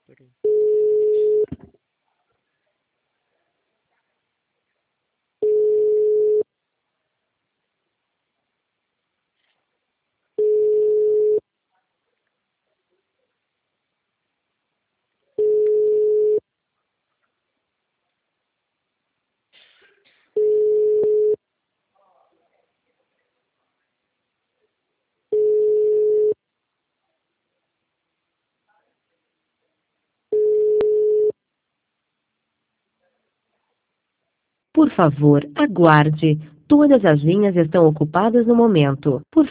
Peraí. Por favor, aguarde. Todas as linhas estão ocupadas no momento. Por